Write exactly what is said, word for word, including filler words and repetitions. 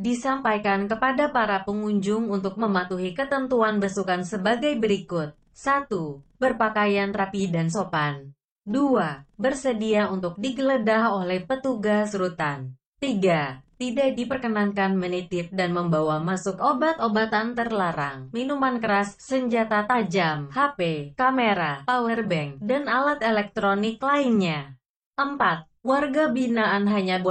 disampaikan kepada para pengunjung untuk mematuhi ketentuan besukan sebagai berikut. satu. Berpakaian rapi dan sopan. dua. Bersedia untuk digeledah oleh petugas rutan. tiga. Tidak diperkenankan menitip dan membawa masuk obat-obatan terlarang, minuman keras, senjata tajam, H P, kamera, powerbank, dan alat elektronik lainnya. empat. Warga binaan hanya boleh